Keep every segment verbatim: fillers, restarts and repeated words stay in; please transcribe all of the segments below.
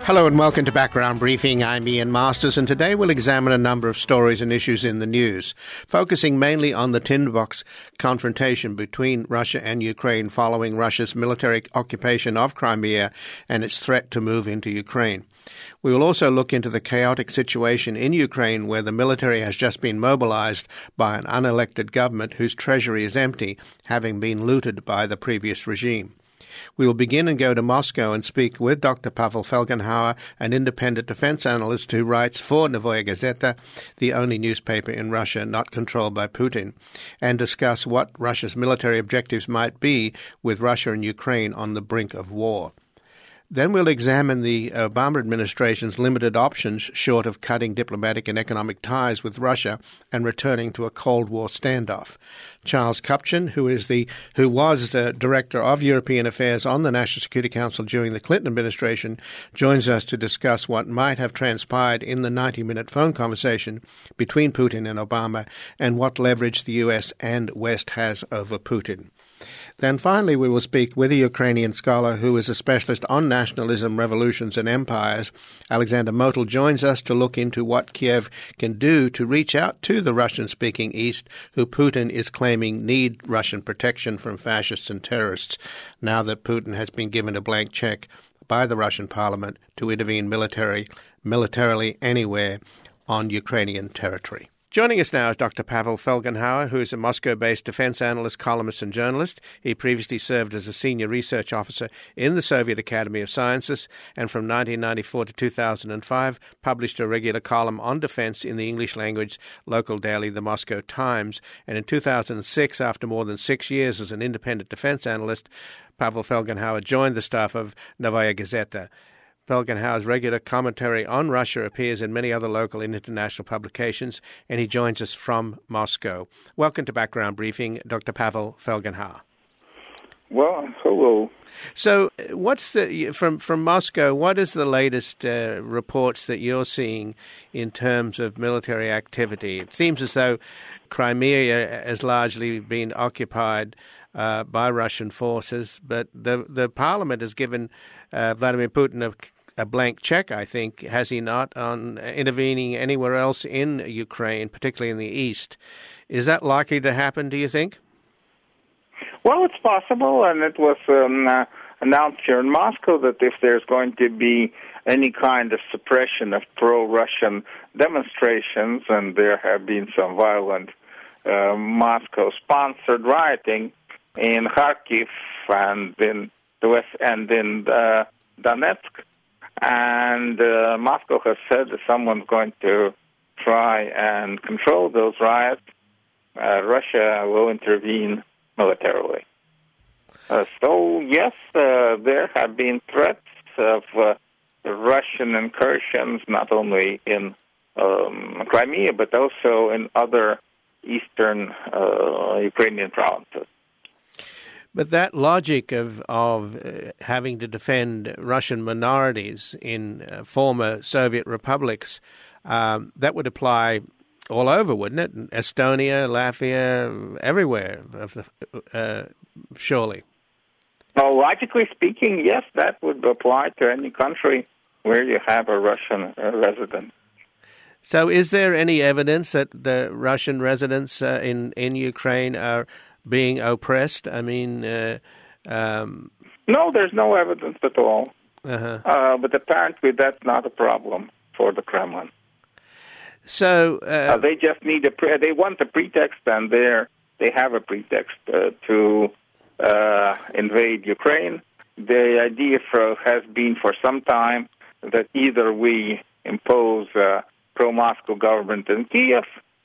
Hello and welcome to Background Briefing. I'm Ian Masters, and today we'll examine a number of stories and issues in the news, focusing mainly on the tinderbox confrontation between Russia and Ukraine following Russia's military occupation of Crimea and its threat to move into Ukraine. We will also look into the chaotic situation in Ukraine where the military has just been mobilized by an unelected government whose treasury is empty, having been looted by the previous regime. We will begin and go to Moscow and speak with Doctor Pavel Felgenhauer, an independent defense analyst who writes for Novaya Gazeta, the only newspaper in Russia not controlled by Putin, and discuss what Russia's military objectives might be with Russia and Ukraine on the brink of war. Then we'll examine the Obama administration's limited options short of cutting diplomatic and economic ties with Russia and returning to a Cold War standoff. Charles Kupchan, who is the who was the Director of European Affairs on the National Security Council during the Clinton administration, joins us to discuss what might have transpired in the ninety-minute phone conversation between Putin and Obama and what leverage the U S and West has over Putin. Then finally, we will speak with a Ukrainian scholar who is a specialist on nationalism, revolutions and empires. Alexander Motyl joins us to look into what Kiev can do to reach out to the Russian-speaking East, who Putin is claiming need Russian protection from fascists and terrorists, now that Putin has been given a blank check by the Russian parliament to intervene military, militarily anywhere on Ukrainian territory. Joining us now is Doctor Pavel Felgenhauer, who is a Moscow-based defense analyst, columnist, and journalist. He previously served as a senior research officer in the Soviet Academy of Sciences and from nineteen ninety-four to two thousand five published a regular column on defense in the English-language local daily The Moscow Times. And in two thousand six, after more than six years as an independent defense analyst, Pavel Felgenhauer joined the staff of Novaya Gazeta. Felgenhauer's regular commentary on Russia appears in many other local and international publications, and he joins us from Moscow. Welcome to Background Briefing, Doctor Pavel Felgenhauer. Well, hello. So what's the from, from Moscow, what is the latest uh, reports that you're seeing in terms of military activity? It seems as though Crimea has largely been occupied uh, by Russian forces, but the, the parliament has given uh, Vladimir Putin a a blank check, I think, has he not, on intervening anywhere else in Ukraine, particularly in the east. Is that likely to happen, do you think? Well, it's possible, and it was um, uh, announced here in Moscow that if there's going to be any kind of suppression of pro-Russian demonstrations, and there have been some violent uh, Moscow-sponsored rioting in Kharkiv and in the west and in uh, Donetsk, and uh, Moscow has said that someone's going to try and control those riots, uh, Russia will intervene militarily. Uh, so, yes, uh, there have been threats of uh, Russian incursions, not only in um, Crimea, but also in other eastern uh, Ukrainian provinces. But that logic of of uh, having to defend Russian minorities in uh, former Soviet republics, um, that would apply all over, wouldn't it? Estonia, Latvia, everywhere, of the, uh, surely. Well, logically speaking, yes, that would apply to any country where you have a Russian uh, resident. So is there any evidence that the Russian residents uh, in, in Ukraine are being oppressed? I mean, uh, um, no, there's no evidence at all. Uh-huh. Uh, but apparently, that's not a problem for the Kremlin. So uh, uh, they just need a pre- they want a pretext, and they they have a pretext uh, to uh, invade Ukraine. The idea for, has been for some time that either we impose a pro-Moscow government in Kiev,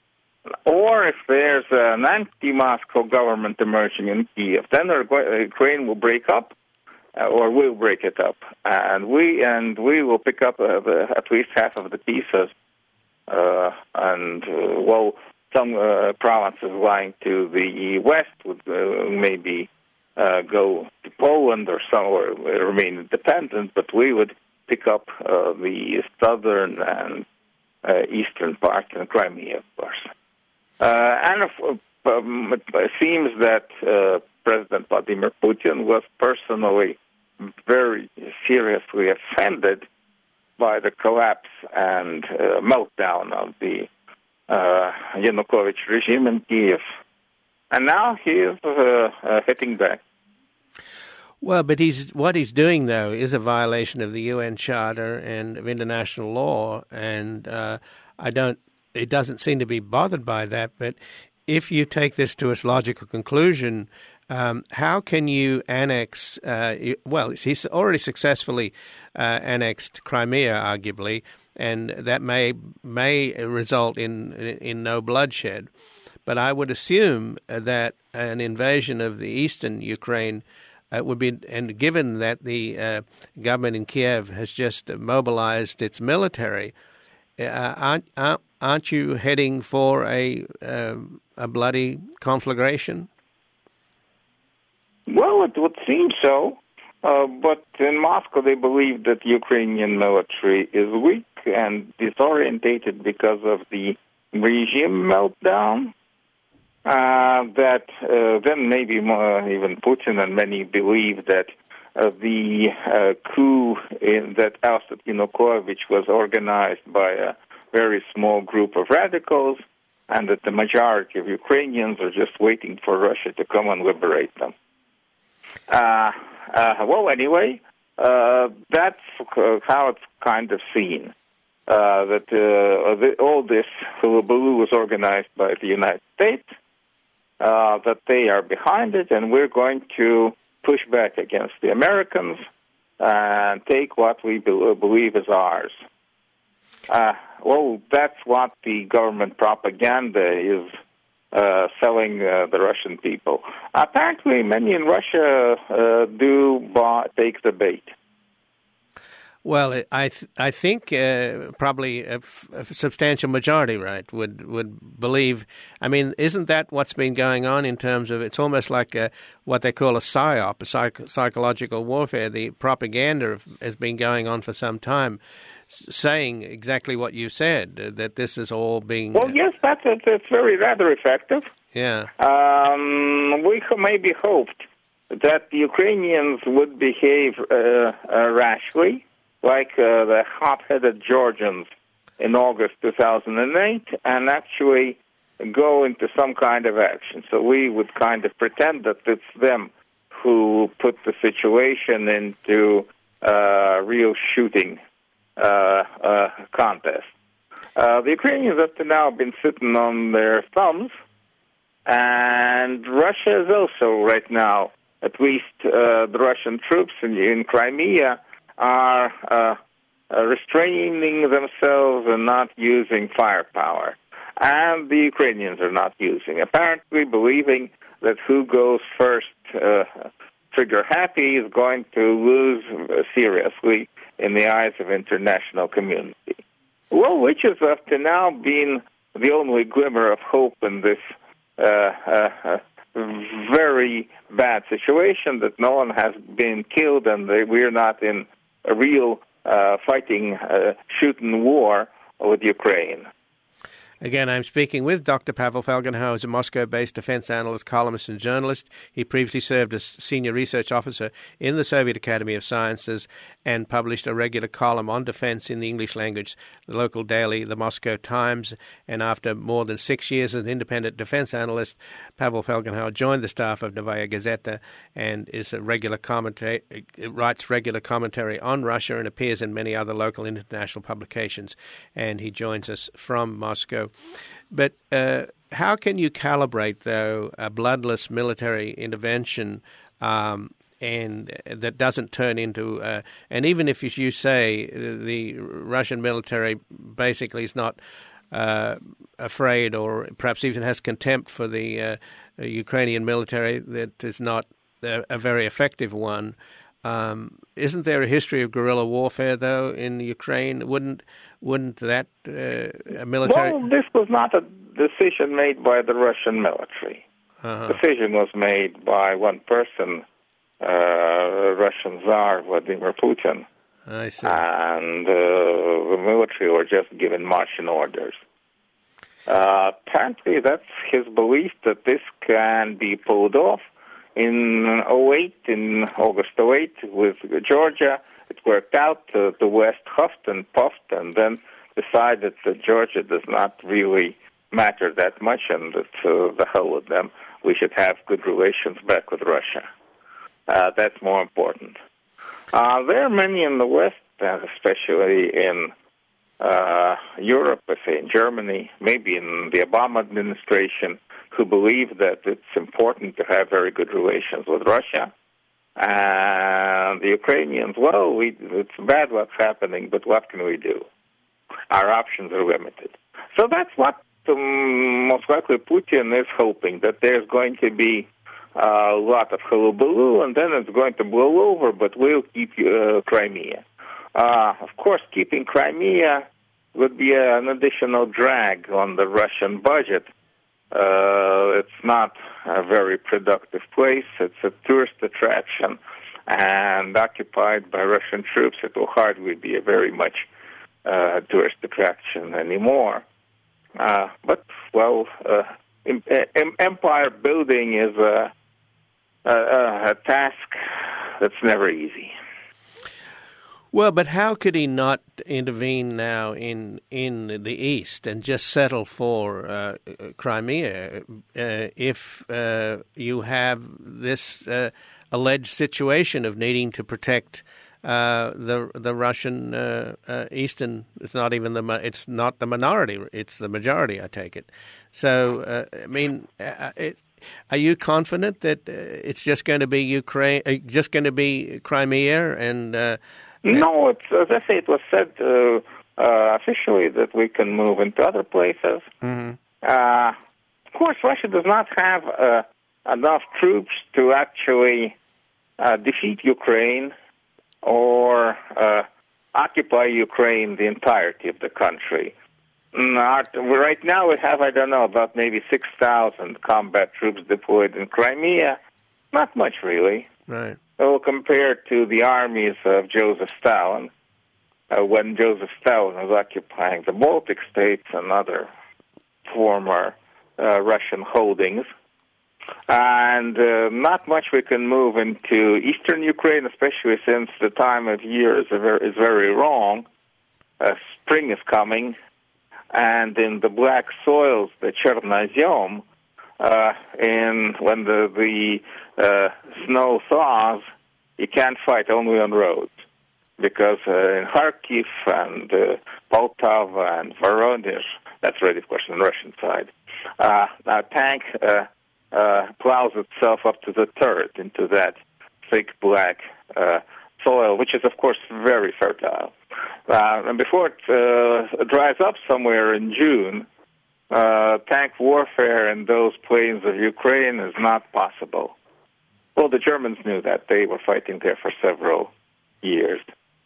or if there's an anti-Moscow government emerging in Kiev, then Ukraine will break up, uh, or will break it up, and we and we will pick up uh, the, at least half of the pieces. Uh, and uh, well, some uh, provinces lying to the west would uh, maybe uh, go to Poland or somewhere remain independent, but we would pick up uh, the southern and uh, eastern part in Crimea, of course. Uh, and if, um, it seems that uh, President Vladimir Putin was personally very seriously offended by the collapse and uh, meltdown of the uh, Yanukovych regime in Kiev. And now he is uh, uh, hitting back. Well, but he's what he's doing, though, is a violation of the U N Charter and of international law, and uh, I don't. It doesn't seem to be bothered by that. But if you take this to its logical conclusion, um, how can you annex? Uh, well, he's already successfully uh, annexed Crimea, arguably, and that may may result in in no bloodshed. But I would assume that an invasion of the eastern Ukraine uh, would be, and given that the uh, government in Kiev has just mobilized its military, uh, aren't, aren't aren't you heading for a uh, a bloody conflagration? Well, it would seem so, uh, but in Moscow they believe that the Ukrainian military is weak and disorientated because of the regime meltdown. Uh, that uh, then maybe more, even Putin and many believe that uh, the uh, coup in, that ousted Yanukovych was organized by a very small group of radicals, and that the majority of Ukrainians are just waiting for Russia to come and liberate them. Uh, uh, well, anyway, uh, that's how it's kind of seen. Uh, that uh, the, all this hullabaloo was organized by the United States, uh, that they are behind it, and we're going to push back against the Americans and take what we be- believe is ours. Uh, well, that's what the government propaganda is uh, selling uh, the Russian people. Apparently, many in Russia uh, do buy, take the bait. Well, I th- I think uh, probably a, f- a substantial majority, right, would would believe. I mean, isn't that what's been going on in terms of it's almost like a, what they call a psyop, a psych- psychological warfare. The propaganda has been going on for some time, saying exactly what you said, uh, that this is all being... Well, yes, that's, that's very rather effective. Yeah. Um, we maybe hoped that the Ukrainians would behave uh, uh, rashly, like uh, the hot-headed Georgians in August two thousand eight, and actually go into some kind of action. So we would kind of pretend that it's them who put the situation into uh, real shooting uh, uh, contest. Uh, the Ukrainians up to now have been sitting on their thumbs, and Russia is also right now, at least uh, the Russian troops in, in Crimea, are uh, uh, restraining themselves and not using firepower. And the Ukrainians are not using, apparently believing that who goes first uh, trigger-happy is going to lose uh, seriously in the eyes of international community. Well, which has up to now been the only glimmer of hope in this uh, uh, uh, very bad situation, that no one has been killed and they, we're not in a real uh, fighting, uh, shooting war with Ukraine. Again, I'm speaking with Doctor Pavel Felgenhauer, who's a Moscow-based defense analyst, columnist, and journalist. He previously served as senior research officer in the Soviet Academy of Sciences and published a regular column on defense in the English language, the local daily, the Moscow Times. And after more than six years as an independent defense analyst, Pavel Felgenhauer joined the staff of Novaya Gazeta and is a regular commentator, writes regular commentary on Russia and appears in many other local and international publications. And he joins us from Moscow. But uh, how can you calibrate, though, a bloodless military intervention um, and that doesn't turn into, uh, and even if, as you say, the Russian military basically is not uh, afraid or perhaps even has contempt for the uh, Ukrainian military, that is not a, a very effective one. Um, isn't there a history of guerrilla warfare, though, in Ukraine? Wouldn't wouldn't that uh, a military... Well, this was not a decision made by the Russian military. Uh-huh. The decision was made by one person, uh, Russian Tsar Vladimir Putin. I see. And uh, the military were just given marching orders. Uh, apparently, that's his belief that this can be pulled off. In oh eight, in August oh eight, with Georgia, it worked out. Uh, the West huffed and puffed and then decided that Georgia does not really matter that much and that uh, the hell with them. We should have good relations back with Russia. Uh, that's more important. Uh, there are many in the West, uh, especially in uh, Europe, I say in Germany, maybe in the Obama administration, who believe that it's important to have very good relations with Russia. And the Ukrainians, well, we, it's bad what's happening, but what can we do? Our options are limited. So that's what um, most likely Putin is hoping, that there's going to be a lot of hullabaloo, and then it's going to blow over, but we'll keep uh, Crimea. Uh, of course, keeping Crimea would be an additional drag on the Russian budget. Uh, it's not a very productive place. It's a tourist attraction, and occupied by Russian troops, it will hardly be a very much uh, tourist attraction anymore. Uh, but, well, uh, em- em- empire building is a, a, a task that's never easy. Well, but how could he not intervene now in in the east and just settle for uh, Crimea uh, if uh, you have this uh, alleged situation of needing to protect uh, the the Russian uh, uh, eastern? It's not even the it's not the minority; it's the majority. I take it. So, uh, I mean, uh, it, are you confident that uh, it's just going to be Ukraine, uh, just going to be Crimea and? Uh, No, it's, as I say, it was said uh, uh, officially that we can move into other places. Mm-hmm. Uh, of course, Russia does not have uh, enough troops to actually uh, defeat Ukraine or uh, occupy Ukraine, the entirety of the country. Not, right now we have, I don't know, about maybe six thousand combat troops deployed in Crimea. Not much, really. Right. Well, compared to the armies of Joseph Stalin, uh, when Joseph Stalin was occupying the Baltic states and other former uh, Russian holdings. And uh, not much we can move into eastern Ukraine, especially since the time of year is, very, is very wrong. Uh, spring is coming, and in the black soils, the Chernozem, uh, in when the, the uh, snow thaws, you can't fight only on roads. Because uh, in Kharkiv and uh, Poltava and Voronezh, that's already, of course, on the Russian side, uh, a tank uh, uh, plows itself up to the turret into that thick black uh, soil, which is, of course, very fertile. Uh, and before it uh, dries up somewhere in June, uh, tank warfare in those plains of Ukraine is not possible. Well, the Germans knew that. They were fighting there for several years.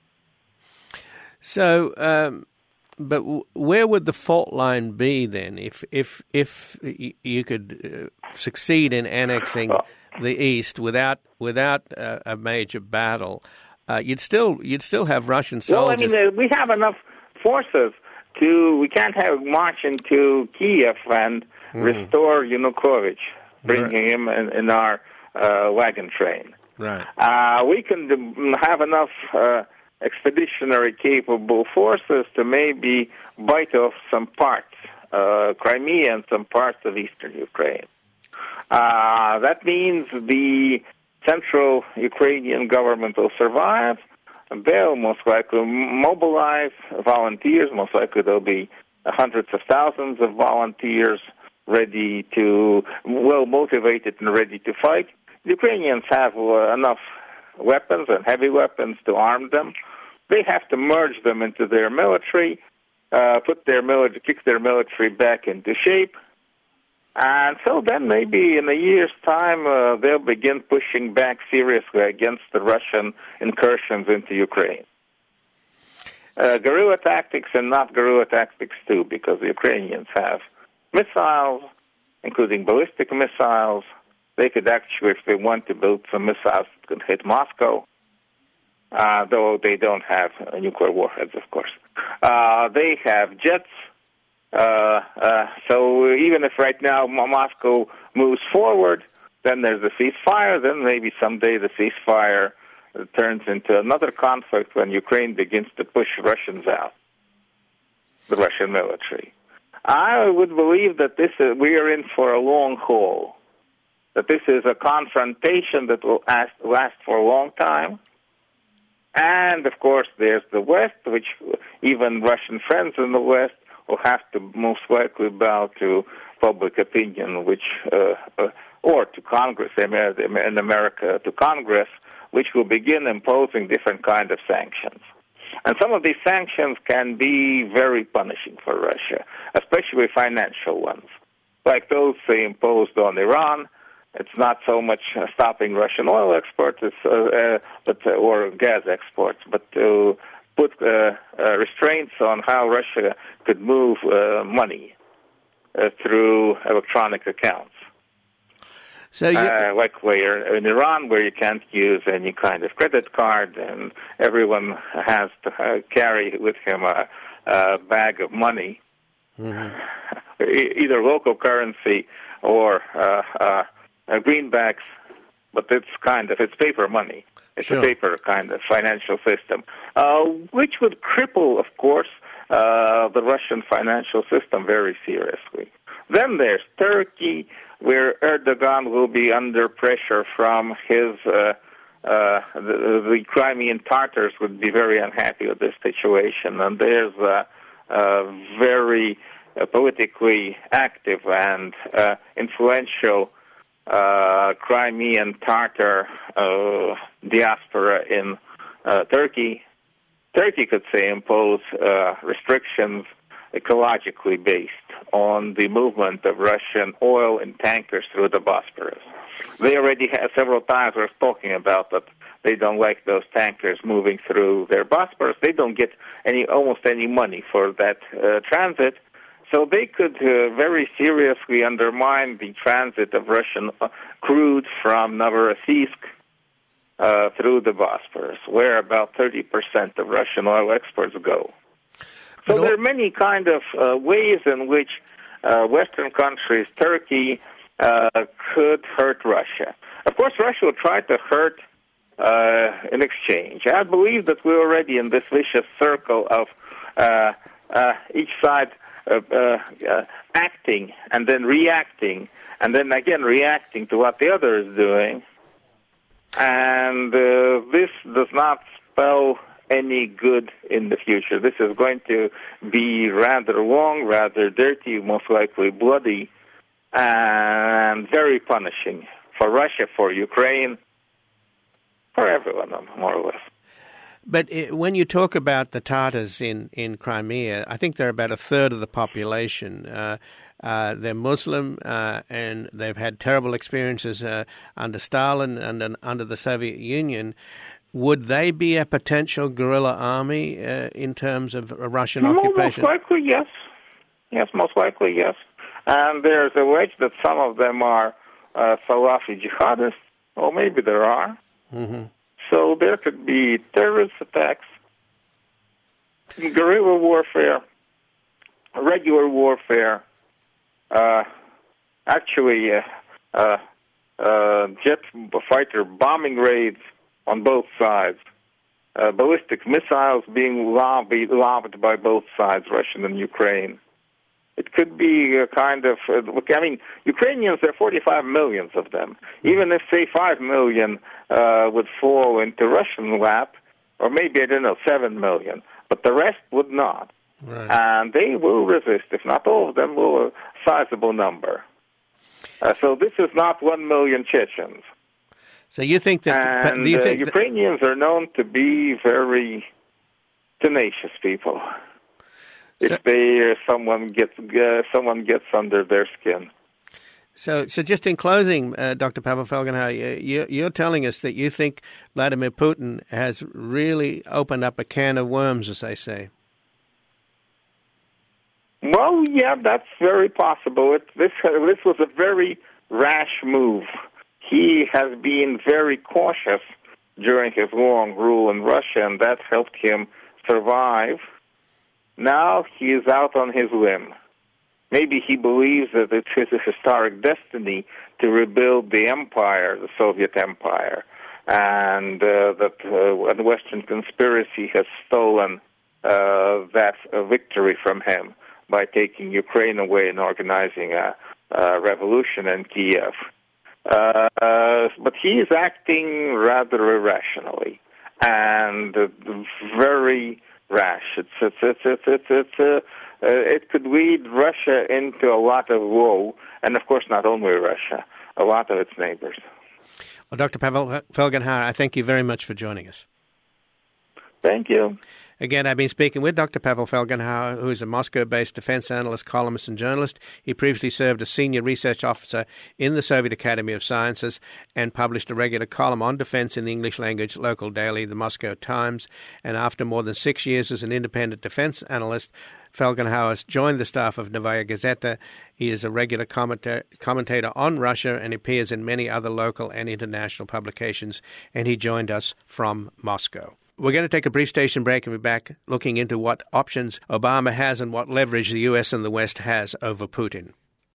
So, um, but w- where would the fault line be then if if if y- you could uh, succeed in annexing the east without without uh, a major battle? Uh, you'd still you'd still have Russian soldiers. Well, I mean, uh, we have enough forces to. We can't have march into Kiev and mm-hmm. restore Yanukovych, bringing right. him in, in our uh, wagon train. Right. Uh, we can have enough uh, expeditionary capable forces to maybe bite off some parts, uh, Crimea and some parts of eastern Ukraine. Uh, that means the central Ukrainian government will survive. They'll most likely mobilize volunteers. Most likely there'll be hundreds of thousands of volunteers ready to, well motivated and ready to fight. The Ukrainians have uh, enough weapons and heavy weapons to arm them. They have to merge them into their military, uh, put their military, kick their military back into shape. And so then maybe in a year's time, uh, they'll begin pushing back seriously against the Russian incursions into Ukraine. Uh, guerrilla tactics and not guerrilla tactics too, because the Ukrainians have missiles, including ballistic missiles. They could actually, if they want to build some missiles, could hit Moscow, uh, though they don't have uh, nuclear warheads, of course. Uh, they have jets. Uh, uh, so even if right now Moscow moves forward, then there's a ceasefire, then maybe someday the ceasefire turns into another conflict when Ukraine begins to push Russians out, the Russian military. I would believe that this is, we are in for a long haul, that this is a confrontation that will last, last for a long time. And, of course, there's the West, which even Russian friends in the West will have to most likely bow to public opinion, which uh, uh, or to Congress, in America, to Congress, which will begin imposing different kind of sanctions. And some of these sanctions can be very punishing for Russia, especially financial ones, like those they imposed on Iran. It's not so much uh, stopping Russian oil exports, it's, uh, uh, but uh, or gas exports, but to put uh, uh, restraints on how Russia could move uh, money uh, through electronic accounts. So you... uh, like where in Iran, where you can't use any kind of credit card, and everyone has to uh, carry with him a, a bag of money, mm-hmm. e- either local currency or uh, uh, Uh, greenbacks, but it's kind of, it's paper money. It's sure. a paper kind of financial system, uh, which would cripple, of course, uh, the Russian financial system very seriously. Then there's Turkey, where Erdogan will be under pressure from his, uh, uh, the, the Crimean Tatars would be very unhappy with this situation, and there's a, a very uh, politically active and uh, influential Uh, Crimean Tatar uh, diaspora in uh, Turkey. Turkey could say impose uh, restrictions ecologically based on the movement of Russian oil in tankers through the Bosphorus. They already have several times were talking about that they don't like those tankers moving through their Bosphorus. They don't get any almost any money for that uh, transit. So they could uh, very seriously undermine the transit of Russian uh, crude from Novorossiysk uh, through the Bosphorus, where about thirty percent of Russian oil exports go. So there are many kind of uh, ways in which uh, Western countries, Turkey, uh, could hurt Russia. Of course, Russia will try to hurt uh, in exchange. I believe that we're already in this vicious circle of uh, uh, each side Uh, uh, uh, acting and then reacting and then again reacting to what the other is doing. And uh, this does not spell any good in the future. This is going to be rather long, rather dirty, most likely bloody, and very punishing for Russia, for Ukraine, for everyone, more or less. But it, when you talk about the Tatars in, in Crimea, I think they're about a third of the population. Uh, uh, they're Muslim, uh, and they've had terrible experiences uh, under Stalin and uh, under the Soviet Union. Would they be a potential guerrilla army uh, in terms of a Russian no, occupation? Most likely, yes. Yes, most likely, yes. And there's a wedge that some of them are uh, Salafi jihadists, or maybe there are. Mm-hmm. So there could be terrorist attacks, guerrilla warfare, regular warfare, uh, actually uh, uh, uh, jet fighter bombing raids on both sides, uh, ballistic missiles being lobbed, lobbed by both sides, Russian and Ukraine. It could be a kind of, uh, I mean, Ukrainians, there are forty-five million of them. Even if, say, five million uh, would fall into Russian lap, or maybe, I don't know, seven million, but the rest would not. Right. And they will resist. If not all of them, will a sizable number. Uh, so this is not one million Chechens. So you think that... And do you think uh, Ukrainians are known to be very tenacious people. If so, they uh, someone gets uh, someone gets under their skin. So, so just in closing, uh, Doctor Pavel Felgenhauer, you, you're telling us that you think Vladimir Putin has really opened up a can of worms, as they say. Well, yeah, that's very possible. It, this uh, this was a very rash move. He has been very cautious during his long rule in Russia, and that helped him survive. Now he is out on his limb. Maybe he believes that it's his historic destiny to rebuild the empire, the Soviet empire. and uh, that uh, the Western conspiracy has stolen uh, that uh, victory from him by taking Ukraine away and organizing a, a revolution in Kiev. Uh, uh, but he is acting rather irrationally and uh, very rash. It's it's it's it's it's, it's uh, uh, it could lead Russia into a lot of woe, and of course not only Russia, a lot of its neighbors. Well, Doctor Pavel Felgenhauer, I thank you very much for joining us. Thank you. Again, I've been speaking with Doctor Pavel Felgenhauer, who is a Moscow-based defense analyst, columnist, and journalist. He previously served as senior research officer in the Soviet Academy of Sciences and published a regular column on defense in the English language local daily, the Moscow Times. And after more than six years as an independent defense analyst, Felgenhauer has joined the staff of Novaya Gazeta. He is a regular commenta- commentator on Russia and appears in many other local and international publications, and he joined us from Moscow. We're going to take a brief station break and be back looking into what options Obama has and what leverage the U S and the West has over Putin.